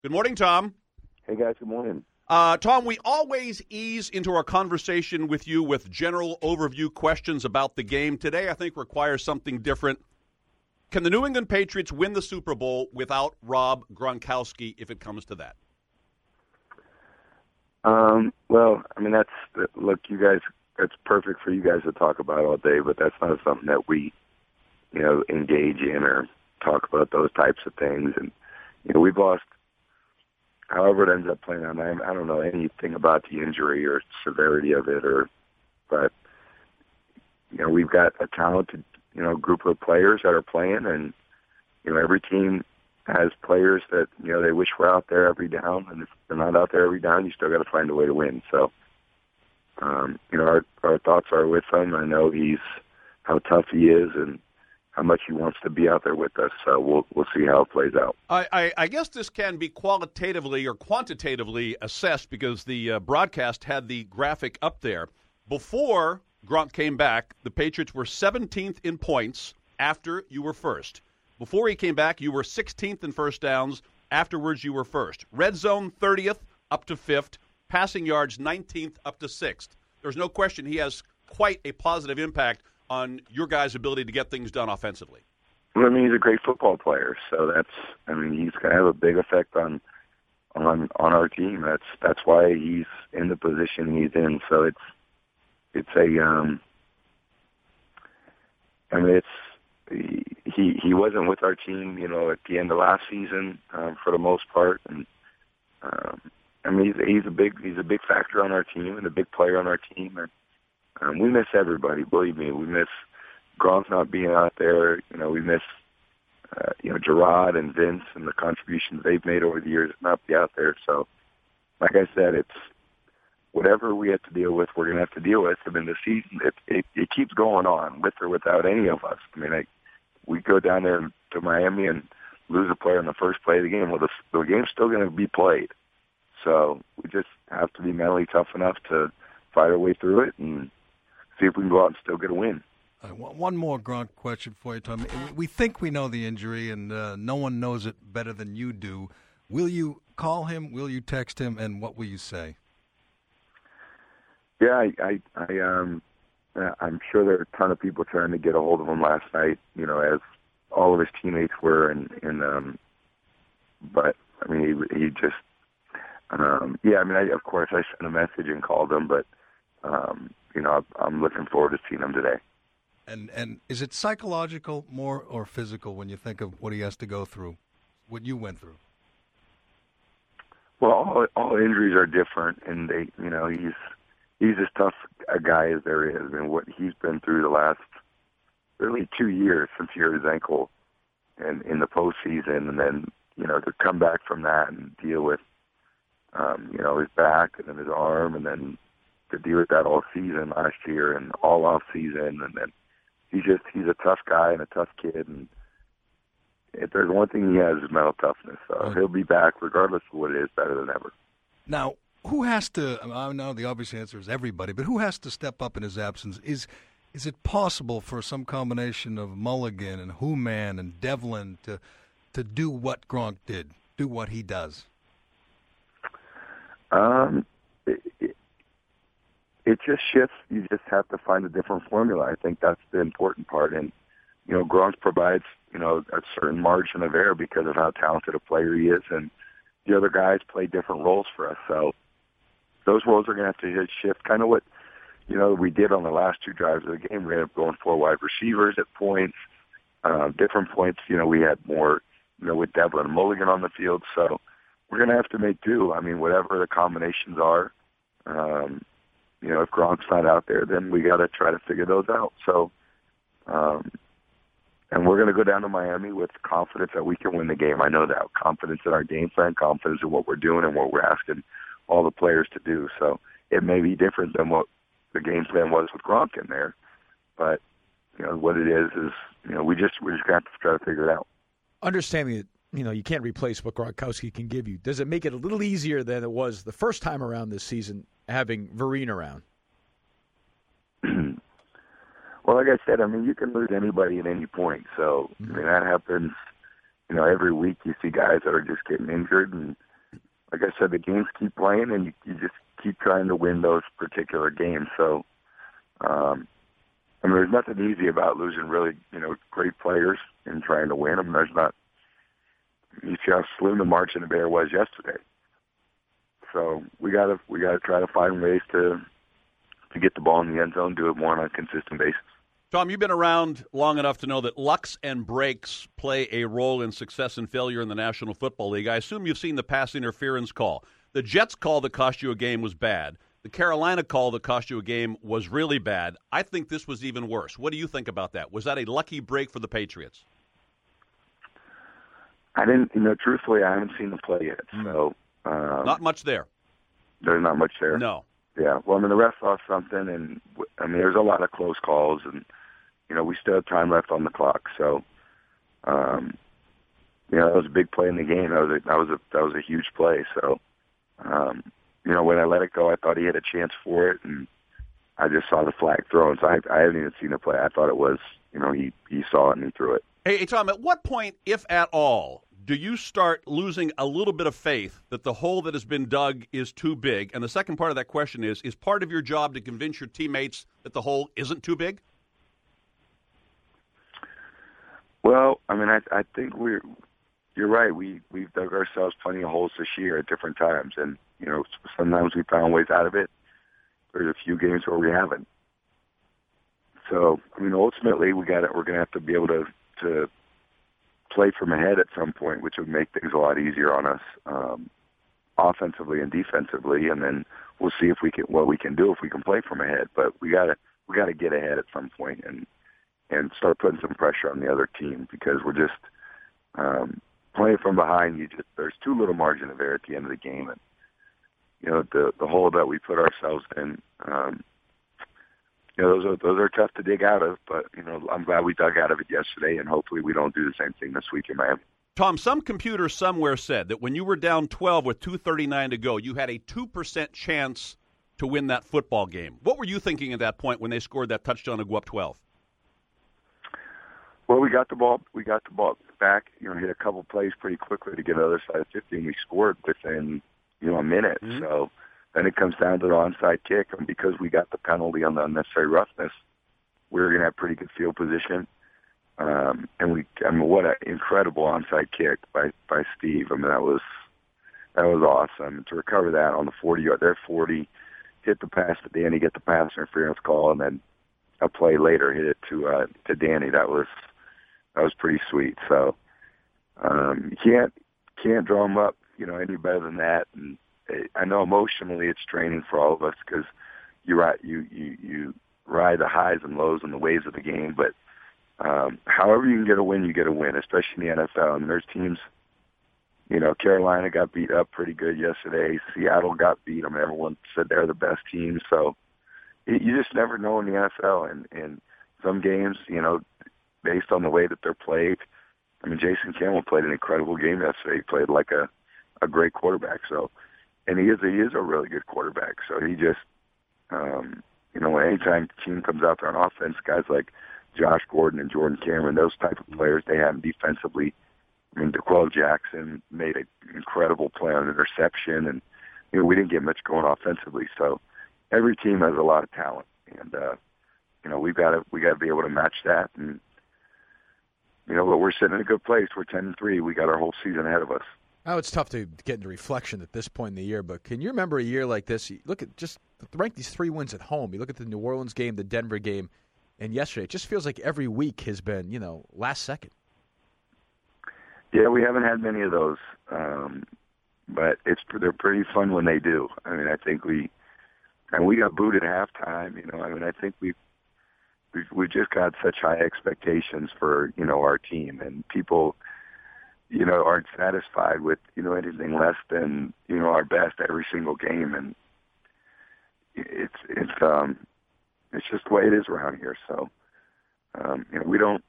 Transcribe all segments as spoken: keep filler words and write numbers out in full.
Good morning, Tom. Hey, guys. Good morning. Uh, Tom, we always ease into our conversation with you with general overview questions about the game. Today, I think, requires something different. Can the New England Patriots win the Super Bowl without Rob Gronkowski if it comes to that? Um, well, I mean, that's, look, you guys, that's perfect for you guys to talk about all day, but that's not something that we, you know, engage in or talk about those types of things. And, you know, we've lost, however it ends up playing out, I, I don't know anything about the injury or severity of it, or, but, you know, we've got a talented, you know, group of players that are playing, and, you know, every team has players that, you know, they wish were out there every down, and if they're not out there every down, you still got to find a way to win. So, um, you know, our, our thoughts are with him. I know he's, how tough he is, and how much he wants to be out there with us. So we'll we'll see how it plays out. I, I, I guess this can be qualitatively or quantitatively assessed because the uh, broadcast had the graphic up there. Before Gronk came back, the Patriots were seventeenth in points after you were first. Before he came back, you were sixteenth in first downs. Afterwards, you were first. Red zone, thirtieth, up to fifth. Passing yards, nineteenth, up to sixth. There's no question he has quite a positive impact on your guys' ability to get things done offensively. Well, I mean, he's a great football player, so that's, I mean, he's going to have a big effect on on on our team. That's that's why he's in the position he's in. So it's it's a, um, I mean, it's he he wasn't with our team, you know, at the end of last season um, for the most part, and um, I mean, he's, he's a big he's a big factor on our team and a big player on our team. And, Um, we miss everybody, believe me. We miss Gronk not being out there. You know, we miss, uh, you know, Gerard and Vince and the contributions they've made over the years not be out there. So, like I said, it's whatever we have to deal with, we're going to have to deal with. I mean, the season, it, it, it keeps going on with or without any of us. I mean, I, we go down there to Miami and lose a player in the first play of the game. Well, the, the game's still going to be played. So we just have to be mentally tough enough to fight our way through it and see if we can go out and still get a win. Uh, one more Gronk question for you, Tom. We think we know the injury, and uh, no one knows it better than you do. Will you call him? Will you text him? And what will you say? Yeah, I, I, I um, I'm sure there are a ton of people trying to get a hold of him last night. You know, as all of his teammates were, and, and um, but I mean, he, he just, um, yeah. I mean, I, of course, I sent a message and called him, but. Um, you know, I'm looking forward to seeing him today. And and is it psychological more or physical when you think of what he has to go through, what you went through? Well, all, all injuries are different, and they, you know, he's he's as tough a guy as there is. I mean, what he's been through the last really two years since he hurt his ankle, and in the postseason, and then you know to come back from that and deal with, um, you know, his back and then his arm, and then. To deal with that all season last year and all off season, and then he's just he's a tough guy and a tough kid, and if there's one thing he has is mental toughness. So right. He'll be back regardless of what it is, better than ever. Now, who has to? I know the obvious answer is everybody, but who has to step up in his absence? Is is it possible for some combination of Mulligan and Hooman and Devlin to to do what Gronk did, do what he does? Um. It, it, It just shifts. You just have to find a different formula. I think that's the important part. And, you know, Gronk provides, you know, a certain margin of error because of how talented a player he is. And the other guys play different roles for us. So those roles are going to have to just shift. Kind of what, you know, we did on the last two drives of the game. We ended up going four wide receivers at points. Uh, different points, you know, we had more, you know, with Devlin and Mulligan on the field. So we're going to have to make do. I mean, whatever the combinations are, um, you know, if Gronk's not out there, then we got to try to figure those out. So, um, and we're going to go down to Miami with confidence that we can win the game. I know that. Confidence in our game plan, confidence in what we're doing and what we're asking all the players to do. So it may be different than what the game plan was with Gronk in there. But, you know, what it is is, you know, we just we just got to try to figure it out. Understanding that, you know, you can't replace what Gronkowski can give you. Does it make it a little easier than it was the first time around this season having Vereen around? Well, like I said, I mean, you can lose anybody at any point. So, mm-hmm. I mean, that happens, you know, every week you see guys that are just getting injured. And, like I said, the games keep playing, and you, you just keep trying to win those particular games. So, um, I mean, there's nothing easy about losing really, you know, great players and trying to win them. There's not. You see how slim the margin of error was yesterday. So we gotta we gotta try to find ways to to get the ball in the end zone, do it more on a consistent basis. Tom, you've been around long enough to know that lucks and breaks play a role in success and failure in the National Football League. I assume you've seen the pass interference call. The Jets call that cost you a game was bad. The Carolina call that cost you a game was really bad. I think this was even worse. What do you think about that? Was that a lucky break for the Patriots? I didn't, you know, truthfully, I haven't seen the play yet. So um, Not much there. There's not much there. No. Yeah. Well, I mean, the ref saw something, and I mean, there's a lot of close calls, and you know, we still have time left on the clock. So, um, you know, that was a big play in the game. That was a, that was a that was a huge play. So, um, you know, when I let it go, I thought he had a chance for it, and I just saw the flag thrown. So I, I haven't even seen the play. I thought it was, you know, he, he saw it and he threw it. Hey, hey, Tom, at what point, if at all, do you start losing a little bit of faith that the hole that has been dug is too big? And the second part of that question is, is part of your job to convince your teammates that the hole isn't too big? Well, I mean, I, I think we're, you're right. We, we've dug ourselves plenty of holes this year at different times. And, you know, sometimes we found ways out of it. There's a few games where we haven't. So, I mean, ultimately, we got it. We're going to have to be able to, to play from ahead at some point, which would make things a lot easier on us, um, offensively and defensively. And then we'll see if we can, what we can do if we can play from ahead. But we got to, we got to get ahead at some point and, and start putting some pressure on the other team, because we're just um, playing from behind. You just there's too little margin of error at the end of the game, and you know the the hole that we put ourselves in. Um, you know those are those are tough to dig out of, but you know I'm glad we dug out of it yesterday, and hopefully we don't do the same thing this week in Miami. Tom, some computer somewhere said that when you were down twelve with two thirty-nine to go, you had a two percent chance to win that football game. What were you thinking at that point when they scored that touchdown to go up twelve? Well, we got the ball. We got the ball back. You know, hit a couple plays pretty quickly to get the other side of fifty, and we scored within you know a minute. Mm-hmm. So then it comes down to the onside kick, and because we got the penalty on the unnecessary roughness, we were going to have pretty good field position. Um, and we, I mean, what an incredible onside kick by by Steve. I mean, that was that was awesome to recover that on the forty yard. They're forty, hit the pass to Danny, get the pass interference call, and then a play later hit it to uh, to Danny. That was. That was pretty sweet. So um, you can't can't draw them up, you know, any better than that. And it, I know emotionally it's draining for all of us, because you ride you, you you ride the highs and lows and the waves of the game. But um, however you can get a win, you get a win, especially in the N F L. And there's teams, you know, Carolina got beat up pretty good yesterday. Seattle got beat. I mean, everyone said they're the best team. So it, you just never know in the N F L. And and some games, you know, based on the way that they're played. I mean, Jason Campbell played an incredible game yesterday. He played like a, a great quarterback. So, and he is a, he is a really good quarterback. So he just, um, you know, anytime the team comes out there on offense, guys like Josh Gordon and Jordan Cameron, those type of players, they have defensively. I mean, DeQuell Jackson made an incredible play on an interception, and you know we didn't get much going offensively. So every team has a lot of talent, and uh, you know we've got to we got to be able to match that. And you know, but we're sitting in a good place. We're ten and three. We got our whole season ahead of us. Oh, it's tough to get into reflection at this point in the year, but can you remember a year like this? You look at just rank these three wins at home. You look at the New Orleans game, the Denver game, and yesterday. It just feels like every week has been, you know, last second. Yeah, we haven't had many of those, um, but it's they're pretty fun when they do. I mean, I think we and we got booed at halftime. You know, I mean, I think we. We've, we've just got such high expectations for, you know, our team, and people, you know, aren't satisfied with, you know, anything less than, you know, our best every single game. And it's, it's, um, it's just the way it is around here. So, um, you know, we don't,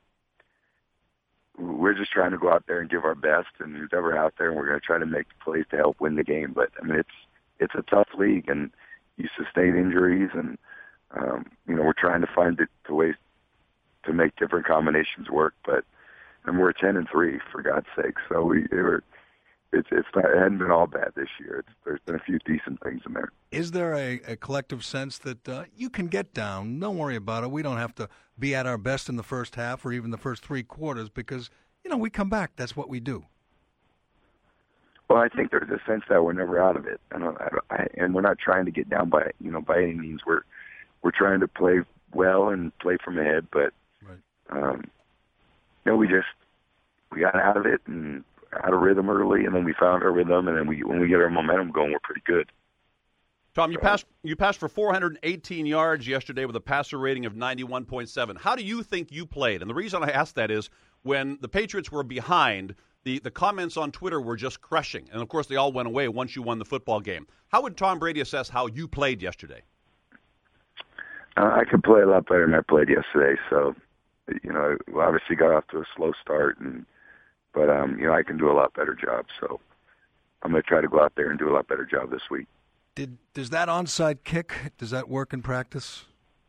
we're just trying to go out there and give our best, and who's ever out there, and we're going to try to make the plays to help win the game. But I mean, it's, it's a tough league, and you sustain injuries, and, Um, you know, we're trying to find the, the ways to make different combinations work, but and we're ten and three for God's sake. So we were, it's it's not, it hadn't been all bad this year. It's, there's been a few decent things in there. Is there a, a collective sense that uh, you can get down? Don't worry about it. We don't have to be at our best in the first half or even the first three quarters because, you know, we come back. That's what we do. Well, I think there's a sense that we're never out of it, and, I, I, and we're not trying to get down by you know by any means. We're we're trying to play well and play from ahead, but right. um, you know, we just we got out of it and out of rhythm early, and then we found our rhythm, and then we when we get our momentum going, we're pretty good. Tom, you passed you passed for four hundred eighteen yards yesterday with a passer rating of ninety-one point seven. How do you think you played? And the reason I asked that is when the Patriots were behind, the, the comments on Twitter were just crushing. And, of course, they all went away once you won the football game. How would Tom Brady assess how you played yesterday? Uh, I could play a lot better than I played yesterday. So, you know, we obviously got off to a slow start, and but, um, you know, I can do a lot better job. So I'm going to try to go out there and do a lot better job this week. Did Does that onside kick, does that work in practice?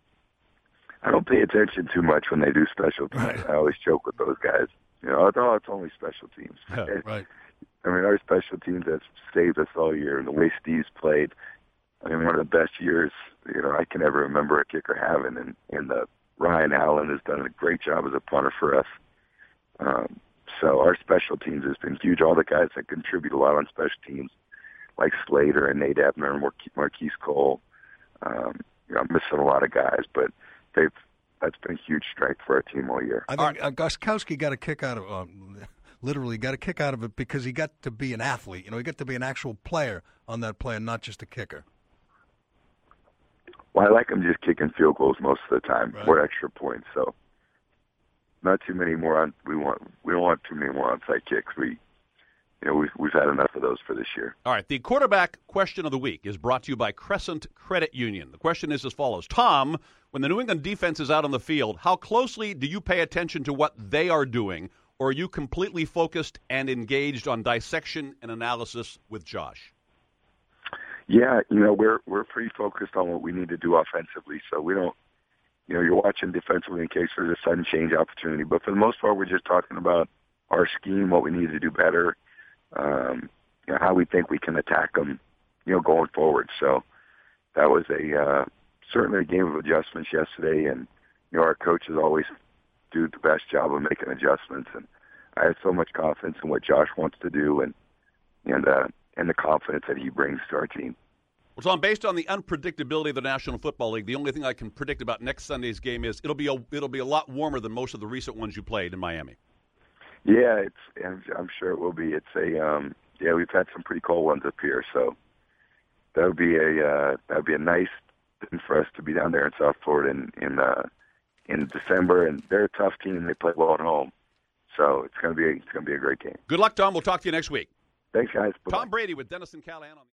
I don't pay attention too much when they do special teams. Right. I always joke with those guys. You know, oh, it's only special teams. Yeah, right. I mean, our special teams have saved us all year. And the way Steve's played, I mean, one of the best years, you know, I can ever remember a kicker having. And, and the Ryan Allen has done a great job as a punter for us. Um, so our special teams has been huge. All the guys that contribute a lot on special teams, like Slater and Nate Ebner and Marquise Cole. Um, you know, I'm missing a lot of guys, but they've that's been a huge strength for our team all year. I think uh, Gostkowski got a kick out of um, literally got a kick out of it because he got to be an athlete. You know, he got to be an actual player on that play and not just a kicker. Well, I like him just kicking field goals most of the time right. or extra points. So not too many more on. We want we don't want too many more onside kicks. We you know we've we've had enough of those for this year. All right. The quarterback question of the week is brought to you by Crescent Credit Union. The question is as follows: Tom, when the New England defense is out on the field, how closely do you pay attention to what they are doing, or are you completely focused and engaged on dissection and analysis with Josh? Yeah, you know, we're we're pretty focused on what we need to do offensively, so we don't, you know, you're watching defensively in case there's a sudden change opportunity. But for the most part, we're just talking about our scheme, what we need to do better, um, you know, how we think we can attack them, you know, going forward. So that was a uh, certainly a game of adjustments yesterday, and you know, our coaches always do the best job of making adjustments. And I have so much confidence in what Josh wants to do, and and uh, and the confidence that he brings to our team. Well, Tom, based on the unpredictability of the National Football League, the only thing I can predict about next Sunday's game is it'll be a it'll be a lot warmer than most of the recent ones you played in Miami. Yeah, it's I'm, I'm sure it will be. It's a um, yeah, we've had some pretty cold ones up here, so that would be a uh, that would be a nice thing for us to be down there in South Florida in in, uh, in December. And they're a tough team; they play well at home, so it's gonna be a, it's gonna be a great game. Good luck, Tom. We'll talk to you next week. Thanks, guys. Bye-bye. Tom Brady with Dennis and Callahan on.